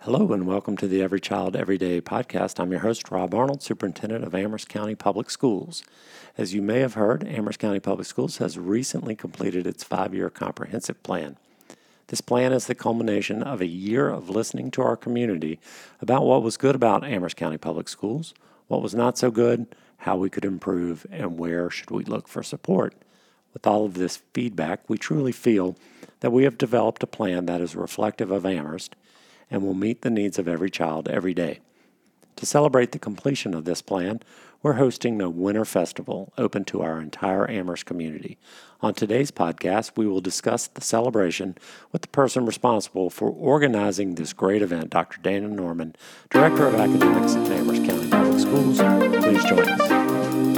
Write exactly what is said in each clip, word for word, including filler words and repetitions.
Hello and welcome to the Every Child Every Day podcast. I'm your host, Rob Arnold, Superintendent of Amherst County Public Schools. As you may have heard, Amherst County Public Schools has recently completed its five-year comprehensive plan. This plan is the culmination of a year of listening to our community about what was good about Amherst County Public Schools, what was not so good, how we could improve, and where should we look for support. With all of this feedback, we truly feel that we have developed a plan that is reflective of Amherst and will meet the needs of every child every day. To celebrate the completion of this plan, we're hosting a Winter Festival open to our entire Amherst community. On today's podcast, we will discuss the celebration with the person responsible for organizing this great event, Doctor Dana Norman, Director of Academics at Amherst County Public Schools. Please join us.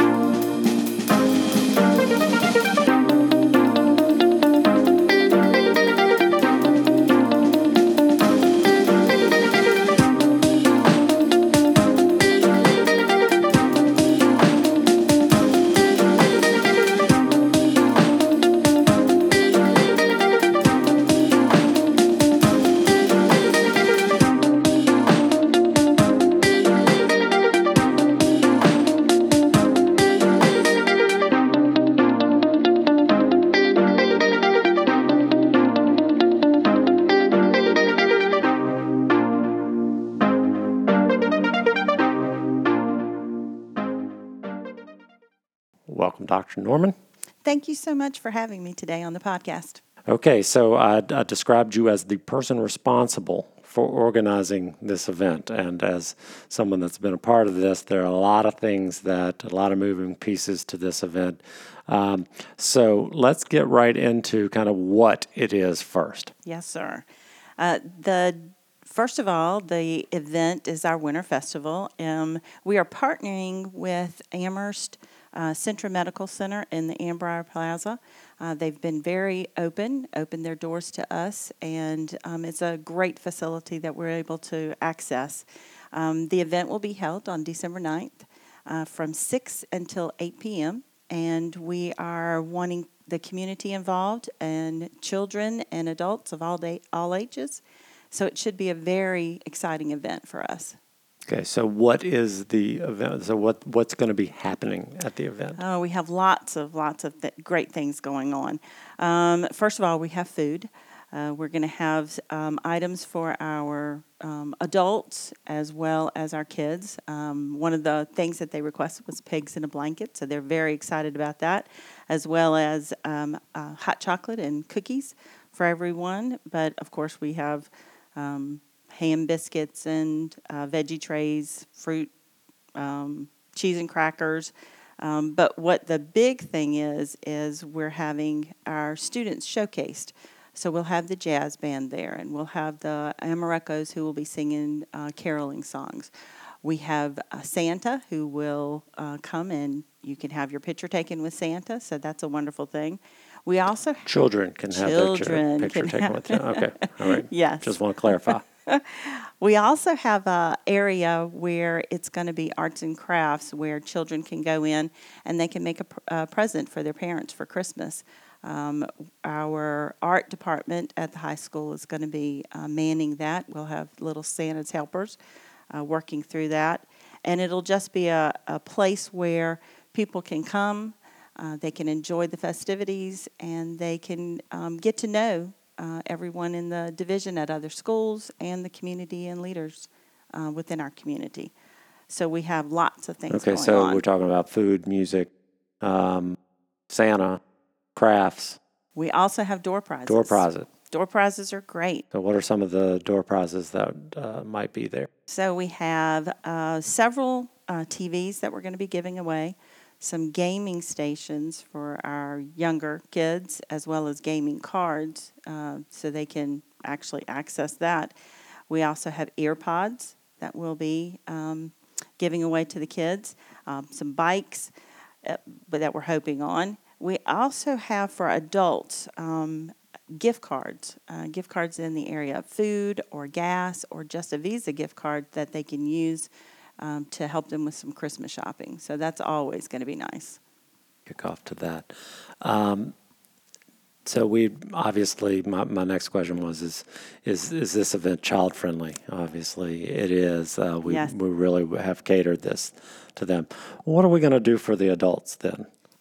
Welcome, Doctor Norman. Thank you so much for having me today on the podcast. Okay, so I, I described you as the person responsible for organizing this event. And as someone that's been a part of this, there are a lot of things that, a lot of moving pieces to this event. Um, so let's get right into kind of what it is first. Yes, sir. Uh, the First of all, the event is our Winter Festival. Um, we are partnering with Amherst uh, Centra Medical Center in the Ambrier Plaza. Uh, they've been very open, opened their doors to us, and um, it's a great facility that we're able to access. Um, the event will be held on December ninth uh, from six until eight p.m., and we are wanting the community involved and children and adults of all day, all ages. So it should be a very exciting event for us. Okay, so what is the event? So what what's going to be happening at the event? Oh, we have lots of lots of th- great things going on. Um, first of all, we have food. Uh, we're going to have um, items for our um, adults as well as our kids. Um, one of the things that they requested was pigs in a blanket, so they're very excited about that, as well as um, uh, hot chocolate and cookies for everyone. But of course, we have um, ham biscuits and uh, veggie trays, fruit, um, cheese and crackers. Um, but what the big thing is, is we're having our students showcased. So we'll have the jazz band there, and we'll have the Amarecos who will be singing uh, caroling songs. We have uh, Santa who will uh, come, and you can have your picture taken with Santa, so that's a wonderful thing. We also have Children can have children their picture can taken have, with them. Okay, all right. Yes. Just want to clarify. We also have a area where it's going to be arts and crafts where children can go in and they can make a, pr- a present for their parents for Christmas. Um, our art department at the high school is going to be uh, manning that. We'll have little Santa's helpers uh, working through that. And it'll just be a, a place where people can come, uh, they can enjoy the festivities, and they can um, get to know uh, everyone in the division at other schools and the community and leaders uh, within our community. So we have lots of things Okay, going so on. we're talking about food, music, um, Santa, crafts, We also have door prizes. door prizes. Door prizes are great. So what are some of the door prizes that uh, might be there? So we have uh, several uh, T Vs that we're going to be giving away, some gaming stations for our younger kids, as well as gaming cards, uh, so they can actually access that. We also have earpods that we'll be um, giving away to the kids, um, some bikes, uh, but that we're hoping on. We also have for adults um, gift cards, uh, gift cards in the area of food or gas or just a Visa gift card that they can use um, to help them with some Christmas shopping. So that's always going to be nice. Kick off to that. Um, So we obviously, my, my next question was, is is is this event child friendly? Obviously, it is. Uh, we Yes. we really have catered this to them. What are we going to do for the adults then?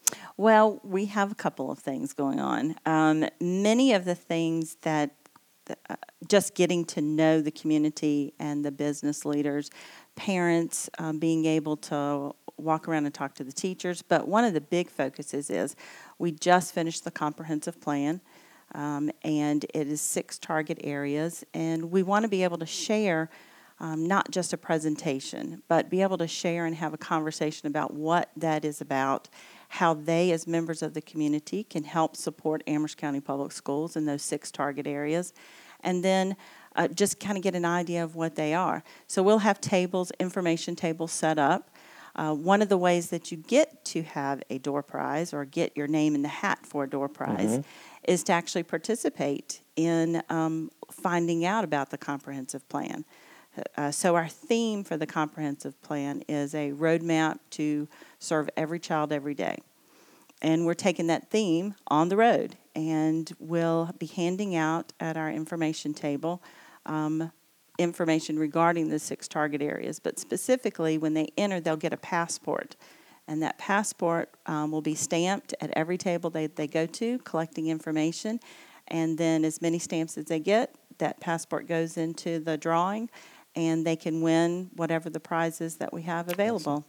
Well, we have a couple of things going on. Um, many of the things that uh, just getting to know the community and the business leaders, parents um, being able to walk around and talk to the teachers. But one of the big focuses is we just finished the comprehensive plan, um, and it is six target areas, and we want to be able to share um, not just a presentation, but be able to share and have a conversation about what that is about, how they as members of the community can help support Amherst County Public Schools in those six target areas, and then uh, just kind of get an idea of what they are. So we'll have tables, information tables set up. Uh, one of the ways that you get to have a door prize or get your name in the hat for a door prize mm-hmm. is to actually participate in um, finding out about the comprehensive plan. Uh, so our theme for the comprehensive plan is a roadmap to serve every child every day. And we're taking that theme on the road, and we'll be handing out at our information table um, information regarding the six target areas. But specifically, when they enter, they'll get a passport. And that passport um, will be stamped at every table they, they go to, collecting information. And then as many stamps as they get, that passport goes into the drawing, and they can win whatever the prizes that we have available.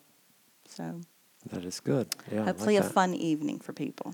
So that is good. Yeah, hopefully like a fun evening for people.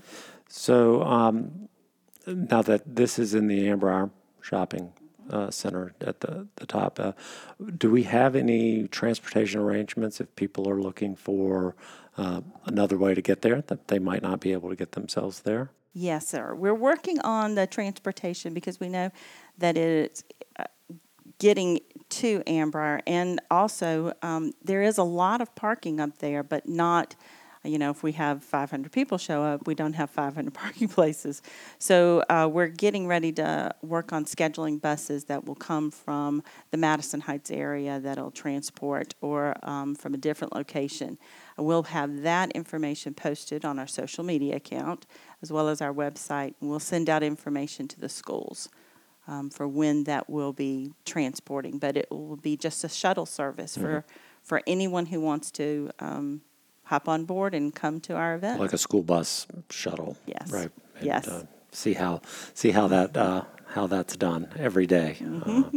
So um, now that this is in the Amber Hour Shopping uh, Center at the, the top, uh, do we have any transportation arrangements if people are looking for uh, another way to get there, that they might not be able to get themselves there? Yes, sir. We're working on the transportation because we know that it's uh, getting to Amber Hour, and also um, there is a lot of parking up there, but not, you know, if we have five hundred people show up, we don't have five hundred parking places. So uh, we're getting ready to work on scheduling buses that will come from the Madison Heights area that'll transport, or um, from a different location. We'll have that information posted on our social media account as well as our website, and we'll send out information to the schools um, for when that will be transporting. But it will be just a shuttle service mm-hmm. for, for anyone who wants to um, hop on board and come to our event. Like a school bus shuttle. Yes. Right. And, yes. Uh, see how see how that uh, how that's done every day. Mm-hmm. Uh,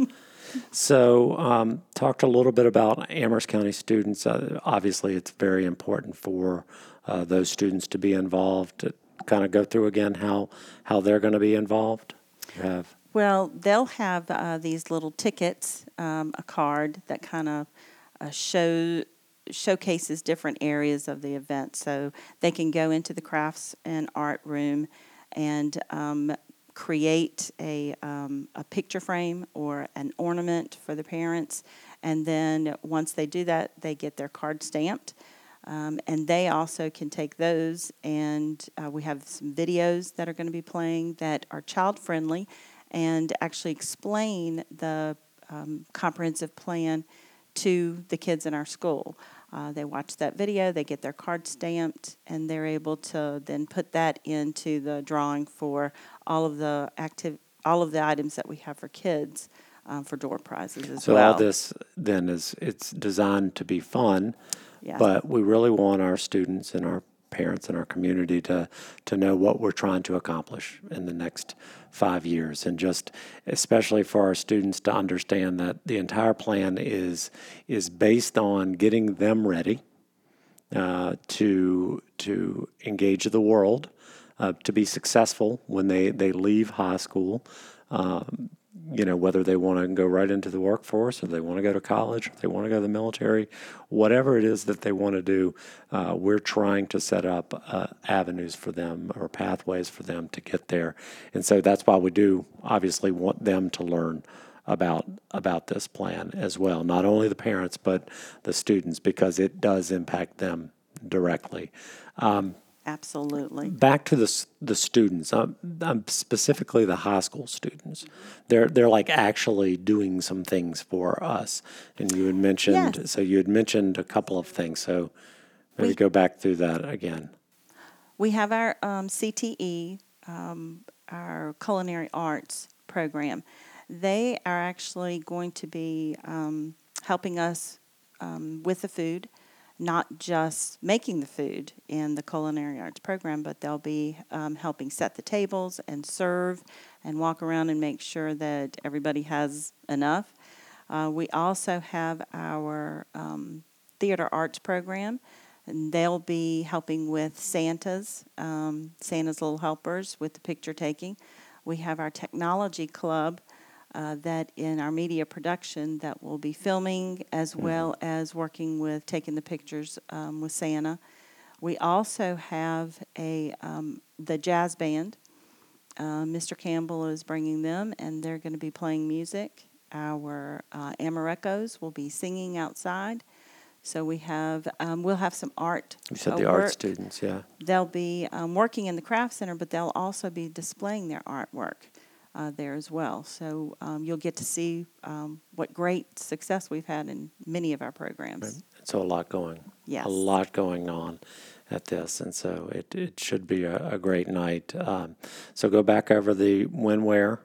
so, um, talked a little bit about Amherst County students. Uh, obviously, it's very important for uh, those students to be involved. To kind of go through again how how they're going to be involved. You have. Well, they'll have uh, these little tickets, um, a card that kind of uh, show. showcases different areas of the event, so they can go into the crafts and art room and um, create a um, a picture frame or an ornament for the parents, and then once they do that, they get their card stamped, um, and they also can take those, and uh, we have some videos that are going to be playing that are child friendly and actually explain the um, comprehensive plan to the kids in our school. Uh, they watch that video, they get their card stamped, and they're able to then put that into the drawing for all of the active, all of the items that we have for kids um, for door prizes as so well. So all this then is it's designed to be fun, yes. but we really want our students and our parents and our community to to know what we're trying to accomplish in the next five years, and just especially for our students to understand that the entire plan is is based on getting them ready uh, to to engage the world, uh, to be successful when they they leave high school. Um, you know, whether they want to go right into the workforce, or they want to go to college, or they want to go to the military, whatever it is that they want to do, uh, we're trying to set up uh, avenues for them or pathways for them to get there. And so that's why we do obviously want them to learn about about this plan as well, not only the parents, but the students, because it does impact them directly. Um, Absolutely. Back to the the students, um, um, specifically the high school students. They're they're like actually doing some things for us. And you had mentioned, yes. so you had mentioned a couple of things. So maybe we, go back through that again. We have our um, C T E um, our culinary arts program. They are actually going to be um, helping us um, with the food, not just making the food in the culinary arts program, but they'll be um, helping set the tables and serve and walk around and make sure that everybody has enough. Uh, we also have our um, theater arts program, and they'll be helping with Santa's, um, Santa's Little Helpers with the picture taking. We have our technology club uh, that in our media production that will be filming as well as working with taking the pictures um, with Santa. We also have a um, the jazz band. Uh, Mister Campbell is bringing them, and they're going to be playing music. Our uh, Amarecos will be singing outside. So we have, um, we'll have some art. You said uh, the art work. students, yeah. They'll be um, working in the craft center, but they'll also be displaying their artwork uh, there as well. So um, you'll get to see um, what great success we've had in many of our programs. Right. So a lot going, Yes. a lot going on at this, and so it, it should be a, a great night. Um, so go back over the when, where.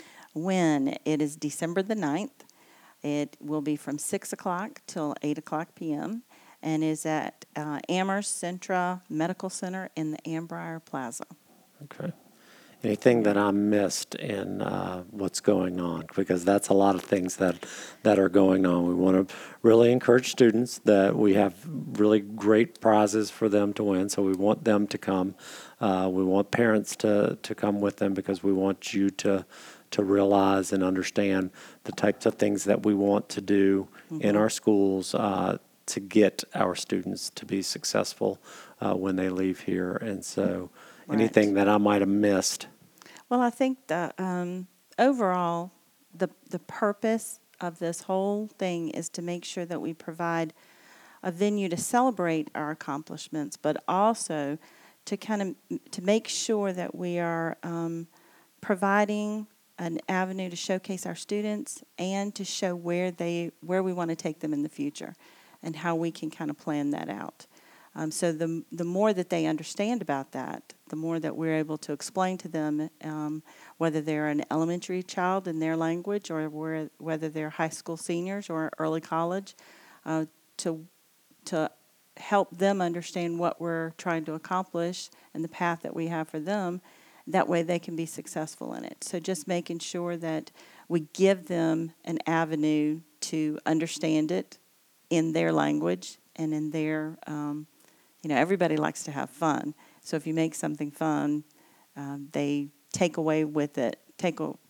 When it is December the ninth, it will be from six o'clock till eight o'clock p.m. and is at uh, Amherst Centra Medical Center in the Ambrier Plaza. Okay. Anything that I missed in uh, what's going on? Because that's a lot of things that that are going on. We want to really encourage students that we have really great prizes for them to win. So we want them to come. Uh, we want parents to, to come with them because we want you to to realize and understand the types of things that we want to do mm-hmm. in our schools uh, to get our students to be successful uh, when they leave here. And so right. anything that I might have missed? Well, I think the um, overall, the the purpose of this whole thing is to make sure that we provide a venue to celebrate our accomplishments, but also to kind of to make sure that we are um, providing an avenue to showcase our students and to show where they where we want to take them in the future and how we can kind of plan that out. Um, so the the more that they understand about that, the more that we're able to explain to them, um, whether they're an elementary child in their language or where, whether they're high school seniors or early college, uh, to to help them understand what we're trying to accomplish and the path that we have for them. That way they can be successful in it. So just making sure that we give them an avenue to understand it in their language and in their, um, you know, everybody likes to have fun. So if you make something fun, um, they take away with it, take a,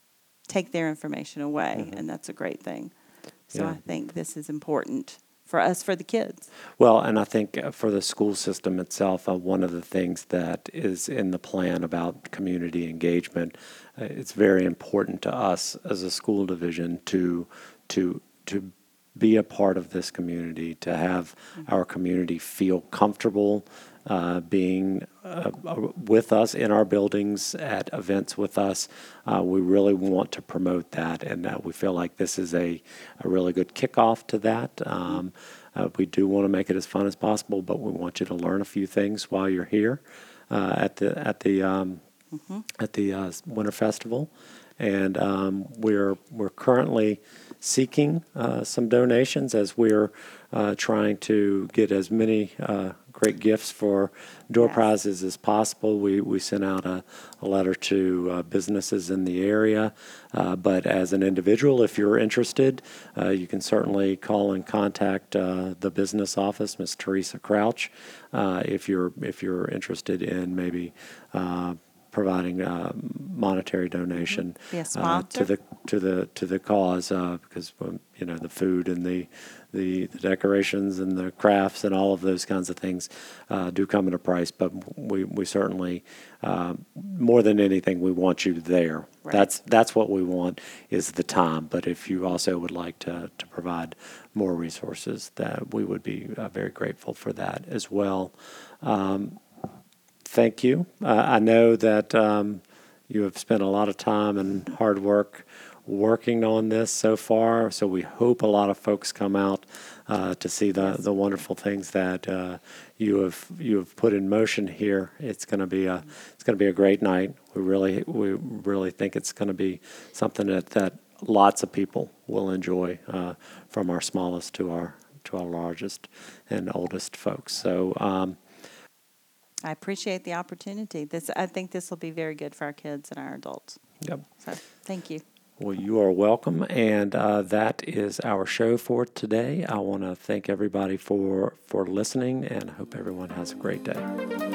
take their information away, mm-hmm. and that's a great thing. So yeah. I think this is important for us, for the kids. Well, and I think for the school system itself, uh, one of the things that is in the plan about community engagement, uh, it's very important to us as a school division to to to be a part of this community, to have mm-hmm. our community feel comfortable uh, being uh, with us in our buildings, at events with us. Uh, we really want to promote that, and uh, we feel like this is a, a really good kickoff to that. Um, uh, we do want to make it as fun as possible, but we want you to learn a few things while you're here uh, at the at the um, mm-hmm. at the uh, Winter Festival, and um, we're we're currently seeking uh, some donations as we're uh, trying to get as many uh, great gifts for door yes. prizes as possible. We we sent out a, a letter to uh, businesses in the area, uh, but as an individual, if you're interested, uh, you can certainly call and contact uh, the business office, Miss Teresa Crouch, uh, if you're if you're interested in maybe Uh, providing a monetary donation uh, to the to the to the cause, uh, because um, you know the food and the, the the decorations and the crafts and all of those kinds of things uh, do come at a price. But we we certainly uh, more than anything we want you there. Right. That's that's what we want is the time. But if you also would like to to provide more resources, that we would be uh, very grateful for that as well. Um, Thank you. Uh, I know that um, you have spent a lot of time and hard work working on this so far, so we hope a lot of folks come out uh, to see the, Yes. the wonderful things that uh, you have you have put in motion here. It's going to be a it's going to be a great night. We really we really think it's going to be something that, that lots of people will enjoy, uh, from our smallest to our to our largest and oldest folks. So. Um, I appreciate the opportunity. This, I think this will be very good for our kids and our adults. Yep. So, thank you. Well, you are welcome, and uh, that is our show for today. I want to thank everybody for for listening, and I hope everyone has a great day.